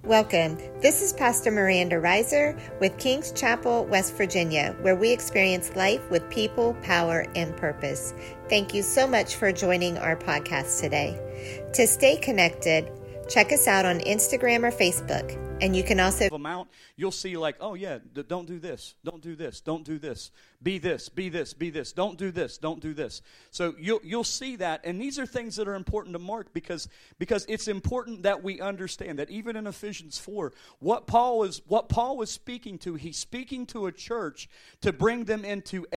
Welcome. This is Pastor Miranda Reiser with King's Chapel, West Virginia, where we experience life with people, power, and purpose. Thank you so much for joining our podcast today. To stay connected, check us out on Instagram or Facebook. And you can also amount, you'll see like, oh yeah, don't do this, don't do this, don't do this, be this, be this, be this, don't do this, don't do this. So you'll see that, and these are things that are important to mark because it's important that we understand that even in Ephesians 4, what Paul was speaking to, he's speaking to a church to bring them into